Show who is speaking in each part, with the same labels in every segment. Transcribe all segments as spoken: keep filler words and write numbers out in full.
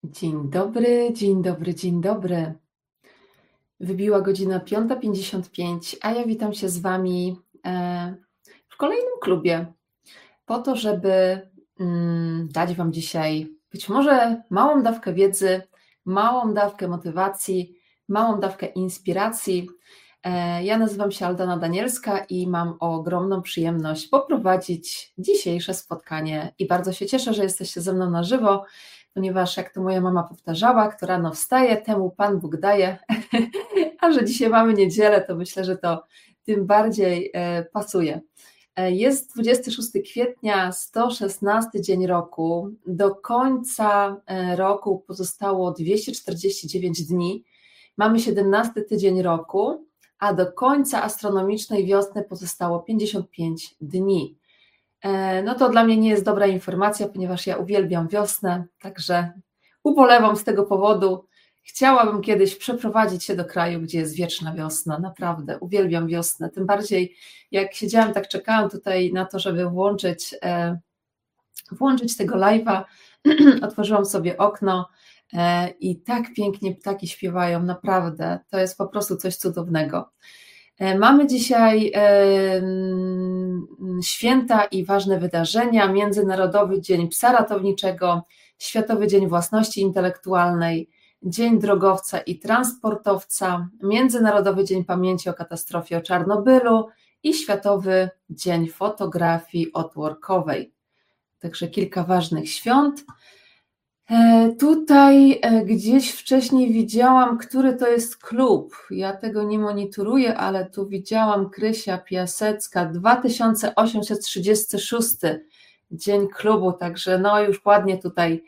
Speaker 1: Dzień dobry, dzień dobry, dzień dobry. Wybiła godzina piąta pięćdziesiąt pięć, a ja witam się z Wami e, w kolejnym klubie, po to, żeby mm, dać Wam dzisiaj być może małą dawkę wiedzy, małą dawkę motywacji, małą dawkę inspiracji. E, ja nazywam się Aldona Danielska i mam ogromną przyjemność poprowadzić dzisiejsze spotkanie i bardzo się cieszę, że jesteście ze mną na żywo, ponieważ jak to moja mama powtarzała, kto rano wstaje, temu Pan Bóg daje, a że dzisiaj mamy niedzielę, to myślę, że to tym bardziej e, pasuje. E, Jest dwudziestego szóstego kwietnia, sto szesnasty dzień roku, do końca e, roku pozostało dwieście czterdzieści dziewięć dni, mamy siedemnasty tydzień roku, a do końca astronomicznej wiosny pozostało pięćdziesiąt pięć dni. No to dla mnie nie jest dobra informacja, ponieważ ja uwielbiam wiosnę, także ubolewam z tego powodu. Chciałabym kiedyś przeprowadzić się do kraju, gdzie jest wieczna wiosna, naprawdę uwielbiam wiosnę, tym bardziej jak siedziałam, tak czekałam tutaj na to, żeby włączyć, e, włączyć tego live'a, otworzyłam sobie okno e, i tak pięknie ptaki śpiewają, naprawdę, to jest po prostu coś cudownego. Mamy dzisiaj święta i ważne wydarzenia, Międzynarodowy Dzień Psa Ratowniczego, Światowy Dzień Własności Intelektualnej, Dzień Drogowca i Transportowca, Międzynarodowy Dzień Pamięci o katastrofie o Czarnobylu i Światowy Dzień Fotografii Artworkowej. Także kilka ważnych świąt. Tutaj gdzieś wcześniej widziałam, który to jest klub. Ja tego nie monitoruję, ale tu widziałam Krysia Piasecka, dwa tysiące osiemset trzydziesty szósty dzień klubu, także no już ładnie tutaj,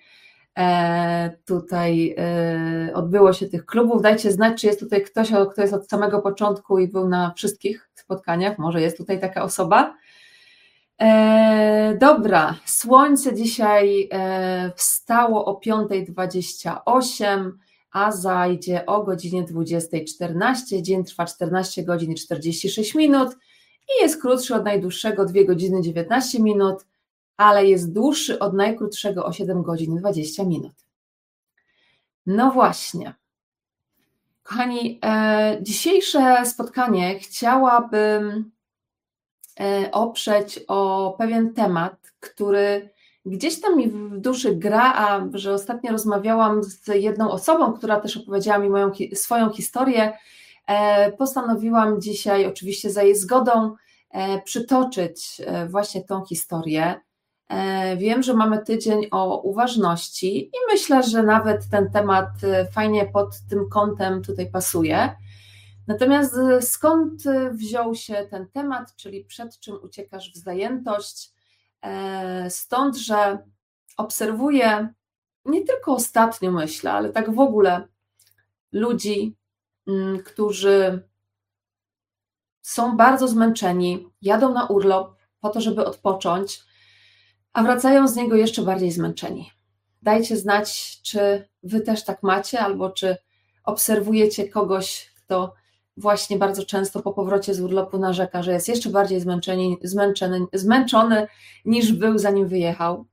Speaker 1: tutaj odbyło się tych klubów. Dajcie znać, czy jest tutaj ktoś, kto jest od samego początku i był na wszystkich spotkaniach. Może jest tutaj taka osoba. E, dobra, słońce dzisiaj e, wstało o piąta dwadzieścia osiem, a zajdzie o godzinie dwudziesta czternaście. Dzień trwa czternaście godzin i czterdzieści sześć minut i jest krótszy od najdłuższego dwie godziny dziewiętnaście minut, ale jest dłuższy od najkrótszego o siedem godzin dwadzieścia minut. No właśnie. Kochani, e, dzisiejsze spotkanie chciałabym oprzeć o pewien temat, który gdzieś tam mi w duszy gra, a że ostatnio rozmawiałam z jedną osobą, która też opowiedziała mi moją, swoją historię, postanowiłam dzisiaj, oczywiście za jej zgodą, przytoczyć właśnie tą historię. Wiem, że mamy tydzień o uważności i myślę, że nawet ten temat fajnie pod tym kątem tutaj pasuje. Natomiast skąd wziął się ten temat, czyli przed czym uciekasz w zajętość? Stąd, że obserwuję nie tylko ostatnio, myślę, ale tak w ogóle ludzi, którzy są bardzo zmęczeni, jadą na urlop po to, żeby odpocząć, a wracają z niego jeszcze bardziej zmęczeni. Dajcie znać, czy wy też tak macie, albo czy obserwujecie kogoś, kto właśnie bardzo często po powrocie z urlopu narzeka, że jest jeszcze bardziej zmęczony, zmęczony, zmęczony niż był, zanim wyjechał.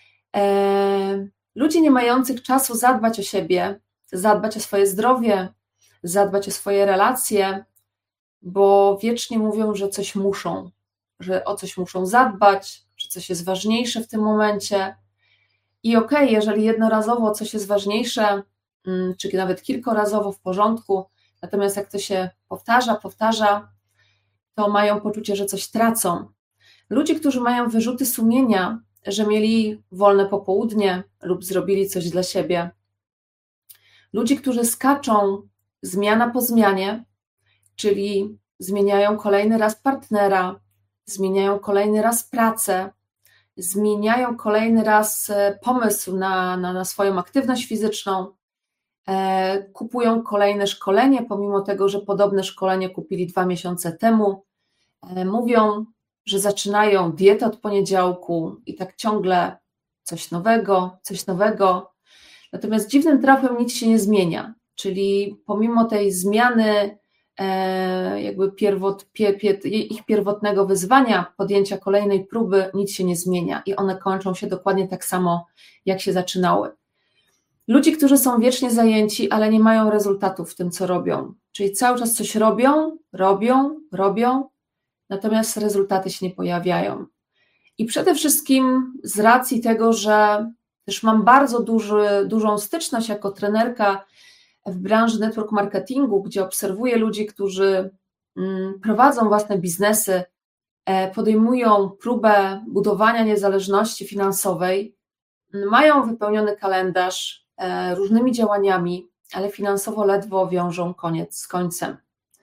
Speaker 1: E, ludzie nie mających czasu zadbać o siebie, zadbać o swoje zdrowie, zadbać o swoje relacje, bo wiecznie mówią, że coś muszą, że o coś muszą zadbać, że coś jest ważniejsze w tym momencie. I okej, okay, jeżeli jednorazowo coś jest ważniejsze, czy nawet kilkorazowo w porządku, natomiast jak to się powtarza, powtarza, to mają poczucie, że coś tracą. Ludzie, którzy mają wyrzuty sumienia, że mieli wolne popołudnie lub zrobili coś dla siebie. Ludzie, którzy skaczą zmiana po zmianie, czyli zmieniają kolejny raz partnera, zmieniają kolejny raz pracę, zmieniają kolejny raz pomysł na, na, na swoją aktywność fizyczną, kupują kolejne szkolenie, pomimo tego, że podobne szkolenie kupili dwa miesiące temu. Mówią, że zaczynają dietę od poniedziałku i tak ciągle coś nowego, coś nowego. Natomiast dziwnym trafem nic się nie zmienia, czyli pomimo tej zmiany jakby pierwot, pier, pier, ich pierwotnego wyzwania, podjęcia kolejnej próby, nic się nie zmienia i one kończą się dokładnie tak samo, jak się zaczynały. Ludzi, którzy są wiecznie zajęci, ale nie mają rezultatów w tym, co robią. Czyli cały czas coś robią, robią, robią, natomiast rezultaty się nie pojawiają. I przede wszystkim z racji tego, że też mam bardzo duży, dużą styczność jako trenerka w branży network marketingu, gdzie obserwuję ludzi, którzy mm, prowadzą własne biznesy, e, podejmują próbę budowania niezależności finansowej, mają wypełniony kalendarz e, różnymi działaniami, ale finansowo ledwo wiążą koniec z końcem.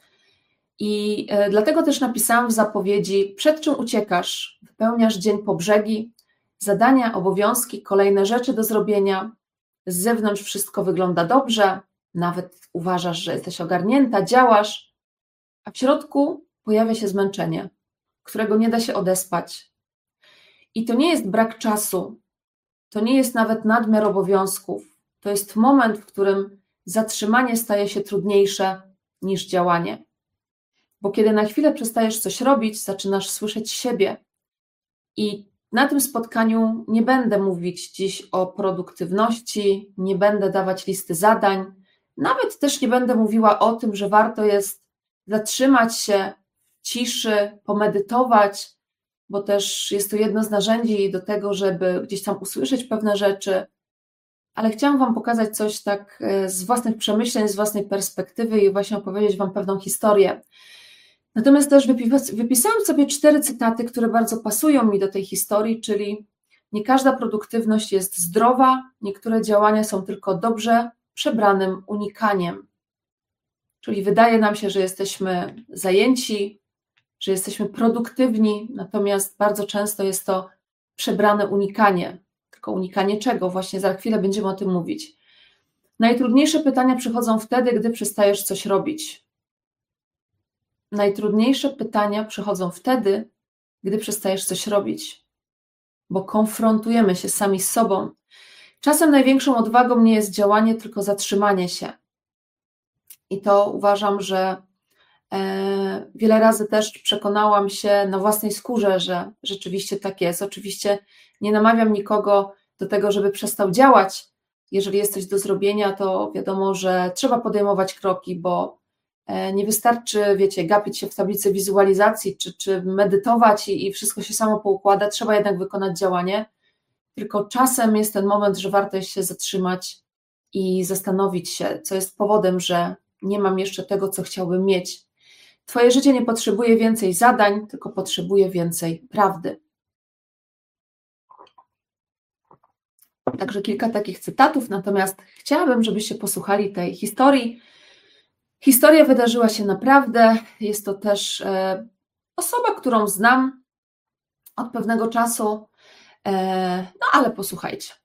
Speaker 1: I e, dlatego też napisałam w zapowiedzi: przed czym uciekasz? Wypełniasz dzień po brzegi, zadania, obowiązki, kolejne rzeczy do zrobienia, z zewnątrz wszystko wygląda dobrze, nawet uważasz, że jesteś ogarnięta, działasz, a w środku pojawia się zmęczenie, którego nie da się odespać. I to nie jest brak czasu, to nie jest nawet nadmiar obowiązków, to jest moment, w którym zatrzymanie staje się trudniejsze niż działanie. Bo kiedy na chwilę przestajesz coś robić, zaczynasz słyszeć siebie. I na tym spotkaniu nie będę mówić dziś o produktywności, nie będę dawać listy zadań, nawet też nie będę mówiła o tym, że warto jest zatrzymać się w ciszy, pomedytować, bo też jest to jedno z narzędzi do tego, żeby gdzieś tam usłyszeć pewne rzeczy, ale chciałam Wam pokazać coś tak z własnych przemyśleń, z własnej perspektywy i właśnie opowiedzieć Wam pewną historię. Natomiast też wypisałam sobie cztery cytaty, które bardzo pasują mi do tej historii, czyli nie każda produktywność jest zdrowa, niektóre działania są tylko dobrze przebranym unikaniem. Czyli wydaje nam się, że jesteśmy zajęci, że jesteśmy produktywni, natomiast bardzo często jest to przebrane unikanie. Tylko unikanie czego? Właśnie za chwilę będziemy o tym mówić. Najtrudniejsze pytania przychodzą wtedy, gdy przestajesz coś robić. Najtrudniejsze pytania przychodzą wtedy, gdy przestajesz coś robić, bo konfrontujemy się sami z sobą. Czasem największą odwagą nie jest działanie, tylko zatrzymanie się. I to uważam, że e, wiele razy też przekonałam się na własnej skórze, że rzeczywiście tak jest. Oczywiście nie namawiam nikogo do tego, żeby przestał działać. Jeżeli jest coś do zrobienia, to wiadomo, że trzeba podejmować kroki, bo nie wystarczy, wiecie, gapić się w tablicy wizualizacji, czy, czy medytować i, i wszystko się samo poukłada, trzeba jednak wykonać działanie, tylko czasem jest ten moment, że warto jest się zatrzymać i zastanowić się, co jest powodem, że nie mam jeszcze tego, co chciałbym mieć. Twoje życie nie potrzebuje więcej zadań, tylko potrzebuje więcej prawdy. Także kilka takich cytatów, natomiast chciałabym, żebyście posłuchali tej historii. Historia wydarzyła się naprawdę, jest to też e, osoba, którą znam od pewnego czasu, e, no ale posłuchajcie.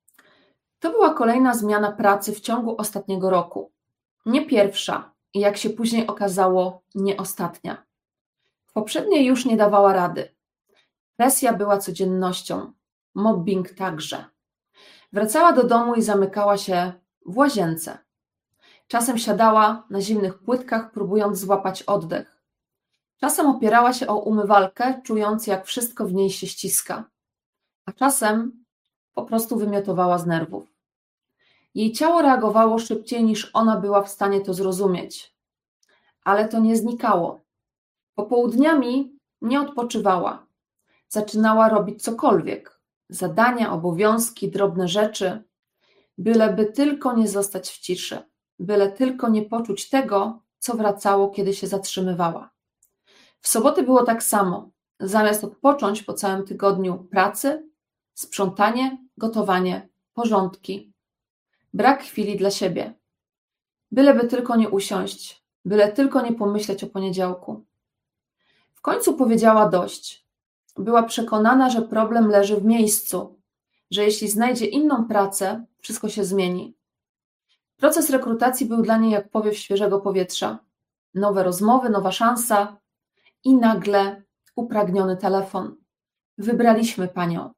Speaker 1: To była kolejna zmiana pracy w ciągu ostatniego roku. Nie pierwsza i jak się później okazało, nie ostatnia. W poprzedniej już nie dawała rady. Presja była codziennością, mobbing także. Wracała do domu i zamykała się w łazience. Czasem siadała na zimnych płytkach, próbując złapać oddech. Czasem opierała się o umywalkę, czując, jak wszystko w niej się ściska. A czasem po prostu wymiotowała z nerwów. Jej ciało reagowało szybciej, niż ona była w stanie to zrozumieć. Ale to nie znikało. Popołudniami nie odpoczywała. Zaczynała robić cokolwiek. Zadania, obowiązki, drobne rzeczy. Byleby tylko nie zostać w ciszy. Byle tylko nie poczuć tego, co wracało, kiedy się zatrzymywała. W soboty było tak samo. Zamiast odpocząć po całym tygodniu pracy, sprzątanie, gotowanie, porządki. Brak chwili dla siebie. Byleby tylko nie usiąść, byle tylko nie pomyśleć o poniedziałku. W końcu powiedziała dość. Była przekonana, że problem leży w miejscu, że jeśli znajdzie inną pracę, wszystko się zmieni. Proces rekrutacji był dla niej jak powiew świeżego powietrza. Nowe rozmowy, nowa szansa i nagle upragniony telefon. Wybraliśmy panią.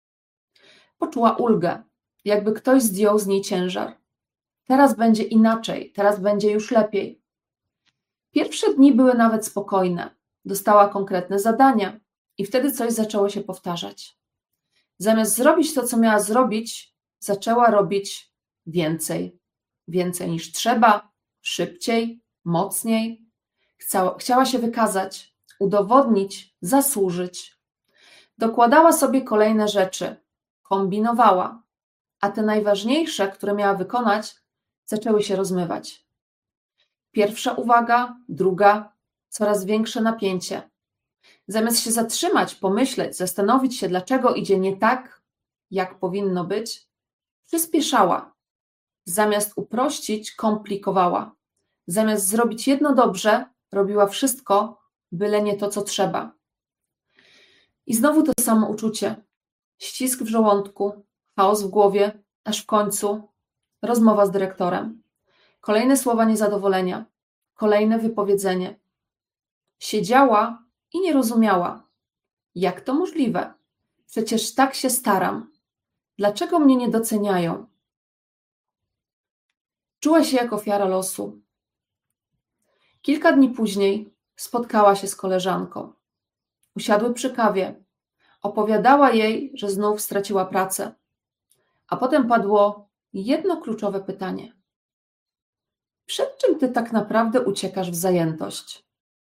Speaker 1: Poczuła ulgę, jakby ktoś zdjął z niej ciężar. Teraz będzie inaczej, teraz będzie już lepiej. Pierwsze dni były nawet spokojne. Dostała konkretne zadania i wtedy coś zaczęło się powtarzać. Zamiast zrobić to, co miała zrobić, zaczęła robić więcej, więcej niż trzeba, szybciej, mocniej. Chciała, chciała się wykazać, udowodnić, zasłużyć. Dokładała sobie kolejne rzeczy, kombinowała, a te najważniejsze, które miała wykonać, zaczęły się rozmywać. Pierwsza uwaga, druga, coraz większe napięcie. Zamiast się zatrzymać, pomyśleć, zastanowić się, dlaczego idzie nie tak, jak powinno być, przyspieszała. Zamiast uprościć, komplikowała. Zamiast zrobić jedno dobrze, robiła wszystko, byle nie to, co trzeba. I znowu to samo uczucie. Ścisk w żołądku, chaos w głowie, aż w końcu rozmowa z dyrektorem. Kolejne słowa niezadowolenia, kolejne wypowiedzenie. Siedziała i nie rozumiała. Jak to możliwe? Przecież tak się staram. Dlaczego mnie nie doceniają? Czuła się jak ofiara losu. Kilka dni później spotkała się z koleżanką. Usiadły przy kawie. Opowiadała jej, że znów straciła pracę. A potem padło jedno kluczowe pytanie. Przed czym ty tak naprawdę uciekasz w zajętość?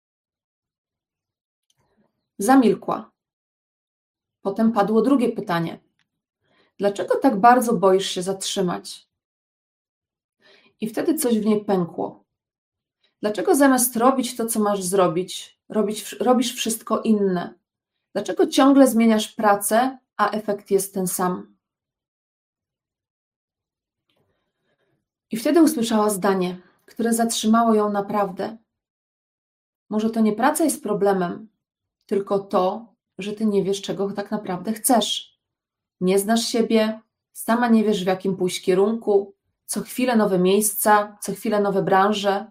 Speaker 1: Zamilkła. Potem padło drugie pytanie. Dlaczego tak bardzo boisz się zatrzymać? I wtedy coś w niej pękło. Dlaczego zamiast robić to, co masz zrobić, robić, robisz wszystko inne? Dlaczego ciągle zmieniasz pracę, a efekt jest ten sam? I wtedy usłyszała zdanie, które zatrzymało ją naprawdę. Może to nie praca jest problemem, tylko to, że ty nie wiesz, czego tak naprawdę chcesz. Nie znasz siebie, sama nie wiesz, w jakim pójść kierunku, co chwilę nowe miejsca, co chwilę nowe branże.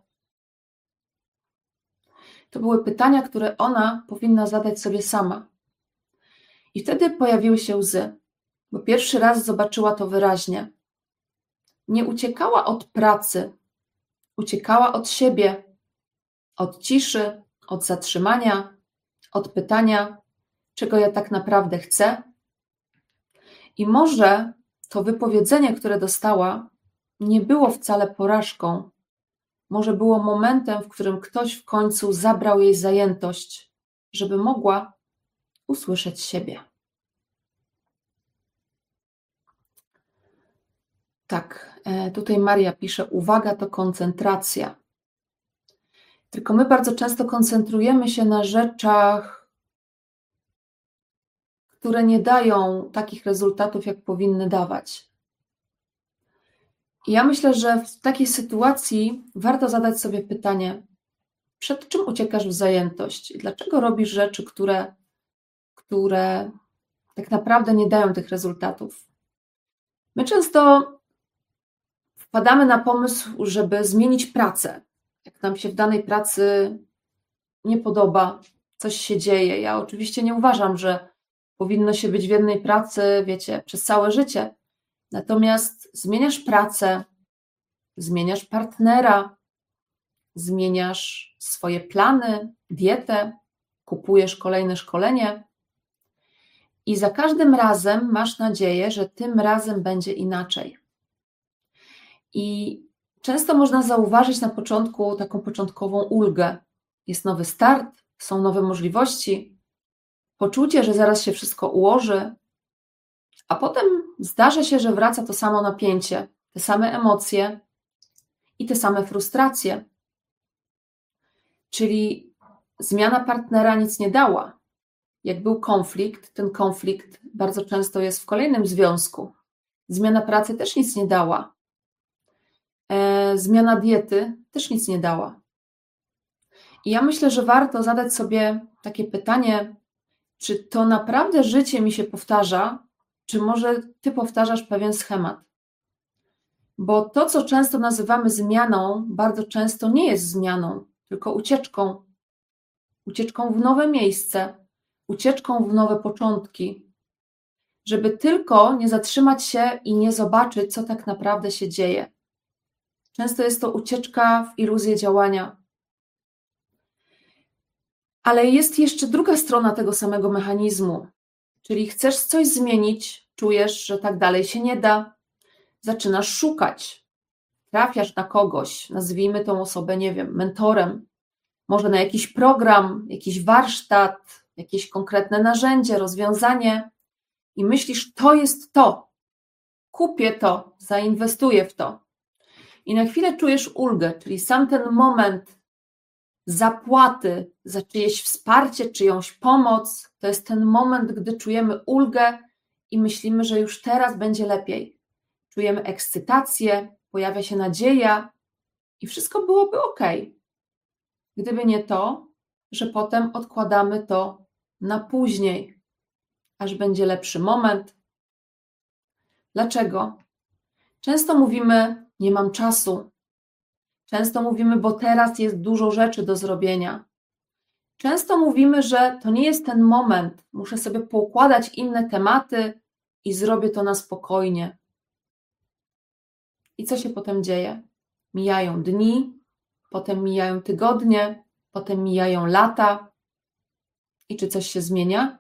Speaker 1: To były pytania, które ona powinna zadać sobie sama. I wtedy pojawiły się łzy, bo pierwszy raz zobaczyła to wyraźnie. Nie uciekała od pracy, uciekała od siebie, od ciszy, od zatrzymania, od pytania, czego ja tak naprawdę chcę. I może to wypowiedzenie, które dostała, nie było wcale porażką. Może było momentem, w którym ktoś w końcu zabrał jej zajętość, żeby mogła usłyszeć siebie. Tak, tutaj Maria pisze, uwaga to koncentracja. Tylko my bardzo często koncentrujemy się na rzeczach, które nie dają takich rezultatów, jak powinny dawać. I ja myślę, że w takiej sytuacji warto zadać sobie pytanie, przed czym uciekasz w zajętość? Dlaczego robisz rzeczy, które, które tak naprawdę nie dają tych rezultatów? My często wpadamy na pomysł, żeby zmienić pracę. Jak nam się w danej pracy nie podoba, coś się dzieje. Ja oczywiście nie uważam, że powinno się być w jednej pracy, wiecie, przez całe życie. Natomiast zmieniasz pracę, zmieniasz partnera, zmieniasz swoje plany, dietę, kupujesz kolejne szkolenie i za każdym razem masz nadzieję, że tym razem będzie inaczej. I często można zauważyć na początku taką początkową ulgę. Jest nowy start, są nowe możliwości, poczucie, że zaraz się wszystko ułoży, a potem zdarza się, że wraca to samo napięcie, te same emocje i te same frustracje. Czyli zmiana partnera nic nie dała. Jak był konflikt, ten konflikt bardzo często jest w kolejnym związku. Zmiana pracy też nic nie dała. E, zmiana diety też nic nie dała. I ja myślę, że warto zadać sobie takie pytanie, czy to naprawdę życie mi się powtarza, czy może ty powtarzasz pewien schemat? Bo to, co często nazywamy zmianą, bardzo często nie jest zmianą, tylko ucieczką. Ucieczką w nowe miejsce, ucieczką w nowe początki, żeby tylko nie zatrzymać się i nie zobaczyć, co tak naprawdę się dzieje. Często jest to ucieczka w iluzję działania. Ale jest jeszcze druga strona tego samego mechanizmu, czyli chcesz coś zmienić, czujesz, że tak dalej się nie da, zaczynasz szukać. Trafiasz na kogoś, nazwijmy tą osobę, nie wiem, mentorem, może na jakiś program, jakiś warsztat, jakieś konkretne narzędzie, rozwiązanie i myślisz, to jest to, kupię to, zainwestuję w to. I na chwilę czujesz ulgę, czyli sam ten moment zapłaty za czyjeś wsparcie, czyjąś pomoc, to jest ten moment, gdy czujemy ulgę i myślimy, że już teraz będzie lepiej. Czujemy ekscytację, pojawia się nadzieja i wszystko byłoby ok. Gdyby nie to, że potem odkładamy to na później, aż będzie lepszy moment. Dlaczego? Często mówimy, nie mam czasu. Często mówimy, bo teraz jest dużo rzeczy do zrobienia. Często mówimy, że to nie jest ten moment, muszę sobie poukładać inne tematy i zrobię to na spokojnie. I co się potem dzieje? Mijają dni, potem mijają tygodnie, potem mijają lata. I czy coś się zmienia?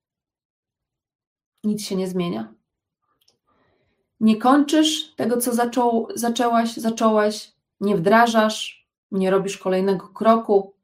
Speaker 1: Nic się nie zmienia. Nie kończysz tego, co zaczął, zaczęłaś, zacząłeś, nie wdrażasz, nie robisz kolejnego kroku.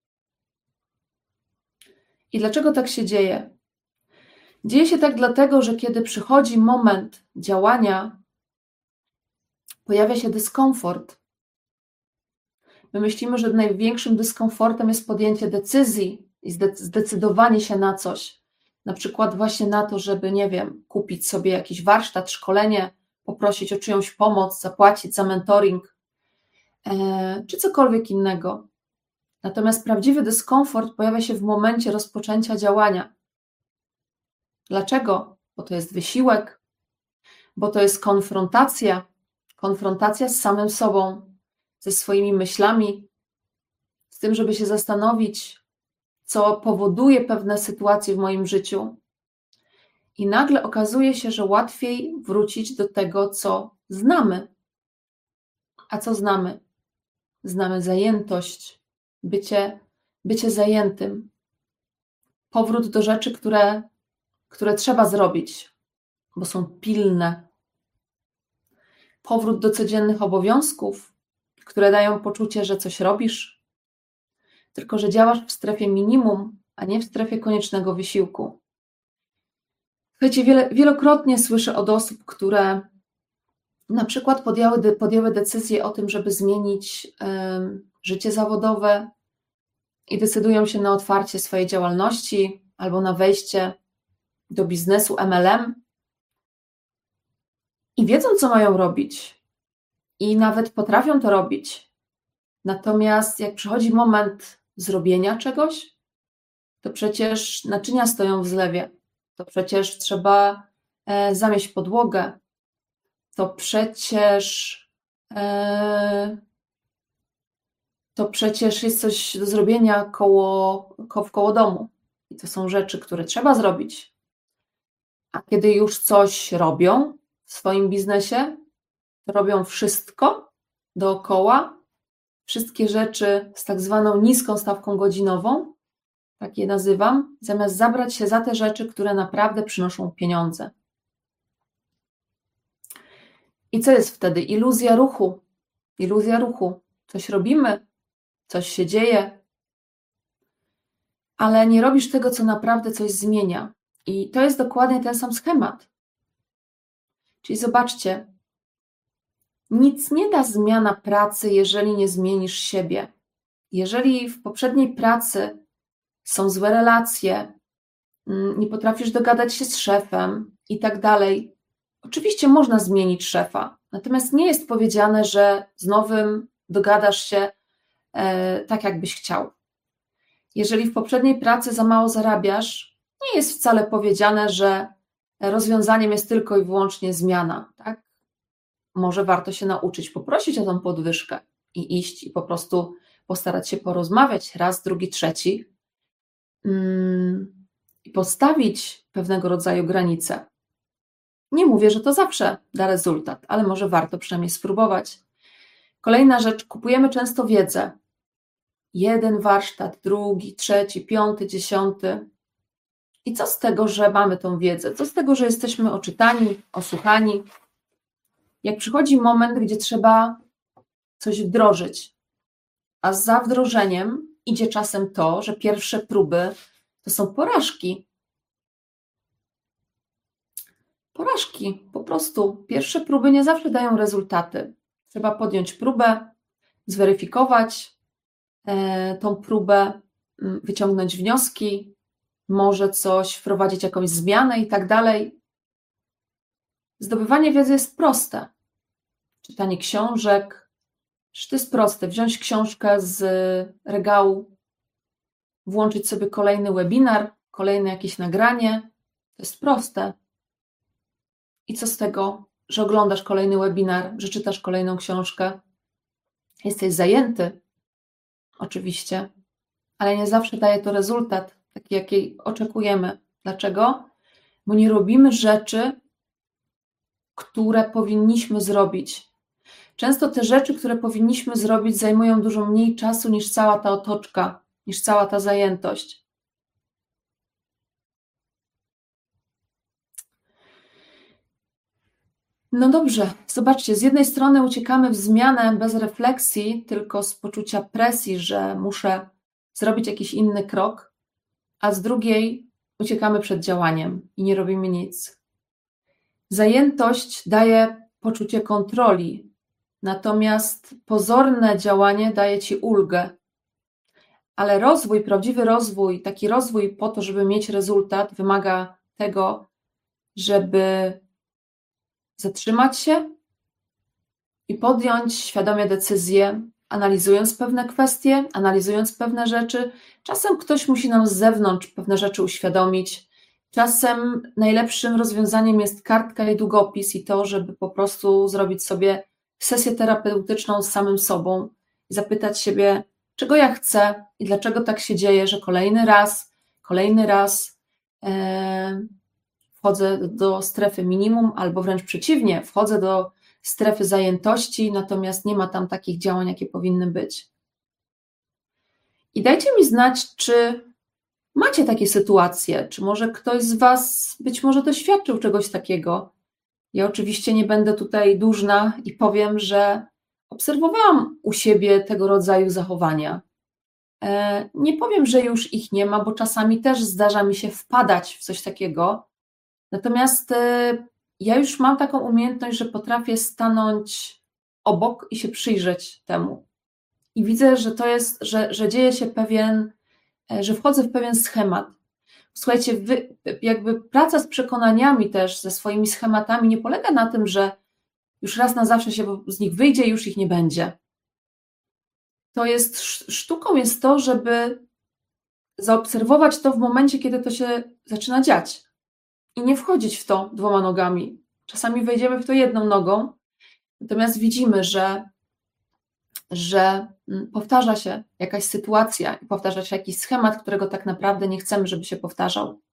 Speaker 1: I dlaczego tak się dzieje? Dzieje się tak dlatego, że kiedy przychodzi moment działania, pojawia się dyskomfort. My myślimy, że największym dyskomfortem jest podjęcie decyzji i zdecydowanie się na coś. Na przykład właśnie na to, żeby, nie wiem, kupić sobie jakiś warsztat, szkolenie, poprosić o czyjąś pomoc, zapłacić za mentoring, e, czy cokolwiek innego. Natomiast prawdziwy dyskomfort pojawia się w momencie rozpoczęcia działania. Dlaczego? Bo to jest wysiłek, bo to jest konfrontacja, konfrontacja z samym sobą, ze swoimi myślami, z tym, żeby się zastanowić, co powoduje pewne sytuacje w moim życiu. I nagle okazuje się, że łatwiej wrócić do tego, co znamy. A co znamy? Znamy zajętość, bycie, bycie zajętym. Powrót do rzeczy, które, które trzeba zrobić, bo są pilne. Powrót do codziennych obowiązków, które dają poczucie, że coś robisz, tylko że działasz w strefie minimum, a nie w strefie koniecznego wysiłku. Słuchajcie, wiele, wielokrotnie słyszę od osób, które na przykład podjęły, podjęły decyzję o tym, żeby zmienić y, życie zawodowe i decydują się na otwarcie swojej działalności albo na wejście do biznesu M L M i wiedzą, co mają robić i nawet potrafią to robić. Natomiast jak przychodzi moment zrobienia czegoś, to przecież naczynia stoją w zlewie, to przecież trzeba e, zamieść podłogę, to przecież e, to przecież jest coś do zrobienia koło, ko, koło domu. I to są rzeczy, które trzeba zrobić. A kiedy już coś robią w swoim biznesie, to robią wszystko dookoła, wszystkie rzeczy z tak zwaną niską stawką godzinową, tak je nazywam, zamiast zabrać się za te rzeczy, które naprawdę przynoszą pieniądze. I co jest wtedy? Iluzja ruchu. Iluzja ruchu. Coś robimy, coś się dzieje, ale nie robisz tego, co naprawdę coś zmienia. I to jest dokładnie ten sam schemat. Czyli zobaczcie, nic nie da zmiana pracy, jeżeli nie zmienisz siebie. Jeżeli w poprzedniej pracy są złe relacje, nie potrafisz dogadać się z szefem i tak dalej, oczywiście można zmienić szefa, natomiast nie jest powiedziane, że z nowym dogadasz się e, tak, jakbyś chciał. Jeżeli w poprzedniej pracy za mało zarabiasz, nie jest wcale powiedziane, że rozwiązaniem jest tylko i wyłącznie zmiana. Tak? Może warto się nauczyć poprosić o tą podwyżkę i iść i po prostu postarać się porozmawiać raz, drugi, trzeci mm, i postawić pewnego rodzaju granice. Nie mówię, że to zawsze da rezultat, ale może warto przynajmniej spróbować. Kolejna rzecz, kupujemy często wiedzę. Jeden warsztat, drugi, trzeci, piąty, dziesiąty. I co z tego, że mamy tą wiedzę? Co z tego, że jesteśmy oczytani, osłuchani? Jak przychodzi moment, gdzie trzeba coś wdrożyć, a za wdrożeniem idzie czasem to, że pierwsze próby to są porażki. Porażki, po prostu. Pierwsze próby nie zawsze dają rezultaty. Trzeba podjąć próbę, zweryfikować e, tą próbę, wyciągnąć wnioski, może coś, wprowadzić jakąś zmianę i tak dalej. Zdobywanie wiedzy jest proste. Czytanie książek, że to jest proste. Wziąć książkę z regału, włączyć sobie kolejny webinar, kolejne jakieś nagranie. To jest proste. I co z tego, że oglądasz kolejny webinar, że czytasz kolejną książkę? Jesteś zajęty, oczywiście, ale nie zawsze daje to rezultat, taki jaki oczekujemy. Dlaczego? Bo nie robimy rzeczy, które powinniśmy zrobić. Często te rzeczy, które powinniśmy zrobić, zajmują dużo mniej czasu niż cała ta otoczka, niż cała ta zajętość. No dobrze, zobaczcie, z jednej strony uciekamy w zmianę bez refleksji, tylko z poczucia presji, że muszę zrobić jakiś inny krok, a z drugiej uciekamy przed działaniem i nie robimy nic. Zajętość daje poczucie kontroli, natomiast pozorne działanie daje ci ulgę. Ale rozwój, prawdziwy rozwój, taki rozwój po to, żeby mieć rezultat, wymaga tego, żeby zatrzymać się i podjąć świadomie decyzję, analizując pewne kwestie, analizując pewne rzeczy. Czasem ktoś musi nam z zewnątrz pewne rzeczy uświadomić. Czasem najlepszym rozwiązaniem jest kartka i długopis i to, żeby po prostu zrobić sobie sesję terapeutyczną z samym sobą i zapytać siebie, czego ja chcę i dlaczego tak się dzieje, że kolejny raz, kolejny raz e, wchodzę do strefy minimum, albo wręcz przeciwnie, wchodzę do strefy zajętości, natomiast nie ma tam takich działań, jakie powinny być. I dajcie mi znać, czy macie takie sytuacje, czy może ktoś z Was być może doświadczył czegoś takiego. Ja oczywiście nie będę tutaj dłużna i powiem, że obserwowałam u siebie tego rodzaju zachowania. Nie powiem, że już ich nie ma, bo czasami też zdarza mi się wpadać w coś takiego. Natomiast ja już mam taką umiejętność, że potrafię stanąć obok i się przyjrzeć temu. I widzę, że to jest, że, że dzieje się pewien, że wchodzę w pewien schemat. Słuchajcie, wy, jakby praca z przekonaniami też, ze swoimi schematami nie polega na tym, że już raz na zawsze się z nich wyjdzie i już ich nie będzie. To jest, sztuką jest to, żeby zaobserwować to w momencie, kiedy to się zaczyna dziać i nie wchodzić w to dwoma nogami. Czasami wejdziemy w to jedną nogą, natomiast widzimy, że, że powtarza się jakaś sytuacja i powtarza się jakiś schemat, którego tak naprawdę nie chcemy, żeby się powtarzał.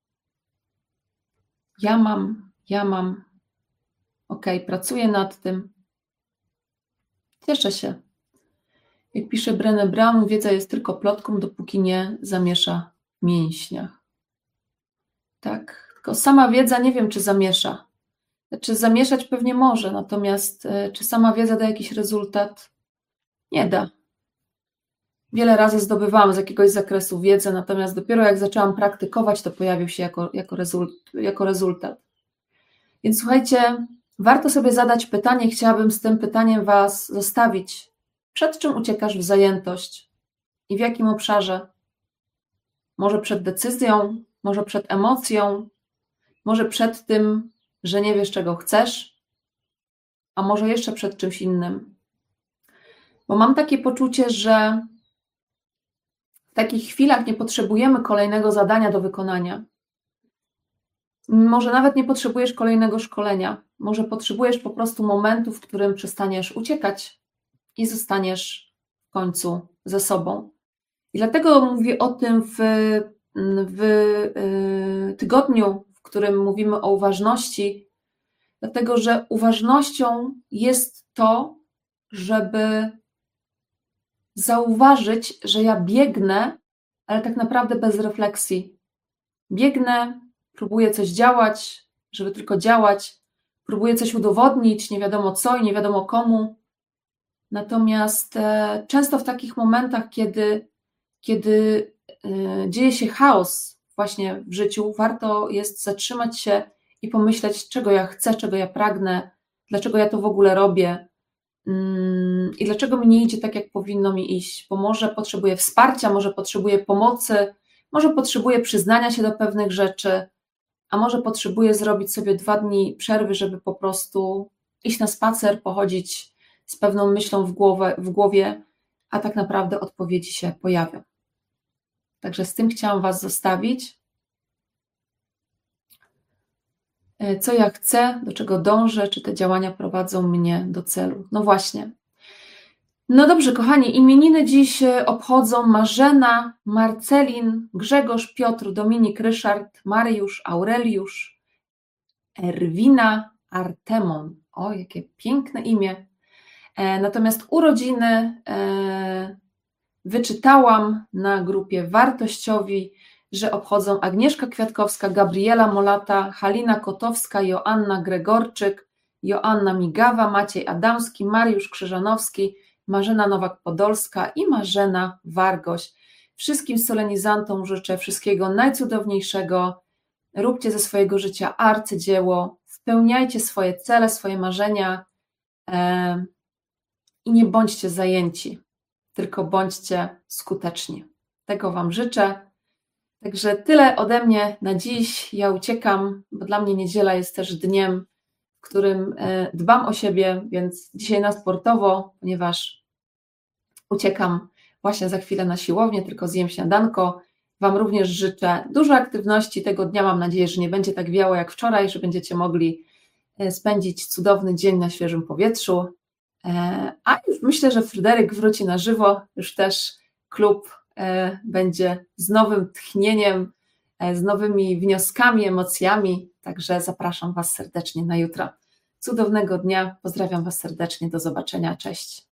Speaker 1: Ja mam, ja mam, okej, okay, pracuję nad tym. Cieszę się. Jak pisze Brené Brown, wiedza jest tylko plotką, dopóki nie zamiesza w mięśniach. Tak, tylko sama wiedza nie wiem, czy zamiesza. Znaczy zamieszać pewnie może, natomiast czy sama wiedza da jakiś rezultat? Nie da. Wiele razy zdobywałam z jakiegoś zakresu wiedzę, natomiast dopiero jak zaczęłam praktykować, to pojawił się jako, jako, rezult, jako rezultat. Więc słuchajcie, warto sobie zadać pytanie, chciałabym z tym pytaniem Was zostawić. Przed czym uciekasz w zajętość i w jakim obszarze? Może przed decyzją, może przed emocją, może przed tym, że nie wiesz, czego chcesz, a może jeszcze przed czymś innym. Bo mam takie poczucie, że w takich chwilach nie potrzebujemy kolejnego zadania do wykonania. Może nawet nie potrzebujesz kolejnego szkolenia. Może potrzebujesz po prostu momentu, w którym przestaniesz uciekać i zostaniesz w końcu ze sobą. I dlatego mówię o tym w, w tygodniu, w którym mówimy o uważności, dlatego że uważnością jest to, żeby zauważyć, że ja biegnę, ale tak naprawdę bez refleksji. Biegnę, próbuję coś działać, żeby tylko działać, próbuje coś udowodnić, nie wiadomo co i nie wiadomo komu. Natomiast często w takich momentach, kiedy, kiedy dzieje się chaos właśnie w życiu, warto jest zatrzymać się i pomyśleć, czego ja chcę, czego ja pragnę, dlaczego ja to w ogóle robię i dlaczego mi nie idzie tak, jak powinno mi iść, bo może potrzebuję wsparcia, może potrzebuję pomocy, może potrzebuję przyznania się do pewnych rzeczy, a może potrzebuję zrobić sobie dwa dni przerwy, żeby po prostu iść na spacer, pochodzić z pewną myślą w, głowę, w głowie, a tak naprawdę odpowiedzi się pojawią. Także z tym chciałam Was zostawić. Co ja chcę, do czego dążę, czy te działania prowadzą mnie do celu. No właśnie. No dobrze, kochani, imieniny dziś obchodzą Marzena, Marcelin, Grzegorz, Piotr, Dominik, Ryszard, Mariusz, Aureliusz, Erwina, Artemon. O, jakie piękne imię. Natomiast urodziny wyczytałam na grupie Wartościowi, że obchodzą Agnieszka Kwiatkowska, Gabriela Molata, Halina Kotowska, Joanna Gregorczyk, Joanna Migawa, Maciej Adamski, Mariusz Krzyżanowski, Marzena Nowak-Podolska i Marzena Wargoś. Wszystkim solenizantom życzę wszystkiego najcudowniejszego. Róbcie ze swojego życia arcydzieło, spełniajcie swoje cele, swoje marzenia e, i nie bądźcie zajęci, tylko bądźcie skuteczni. Tego Wam życzę. Także tyle ode mnie na dziś. Ja uciekam, bo dla mnie niedziela jest też dniem, w którym dbam o siebie, więc dzisiaj na sportowo, ponieważ uciekam właśnie za chwilę na siłownię, tylko zjem śniadanko. Wam również życzę dużo aktywności tego dnia. Mam nadzieję, że nie będzie tak wiało jak wczoraj, że będziecie mogli spędzić cudowny dzień na świeżym powietrzu. A już myślę, że Fryderyk wróci na żywo, już też klub będzie z nowym tchnieniem, z nowymi wnioskami, emocjami, także zapraszam Was serdecznie na jutro. Cudownego dnia, pozdrawiam Was serdecznie, do zobaczenia, cześć.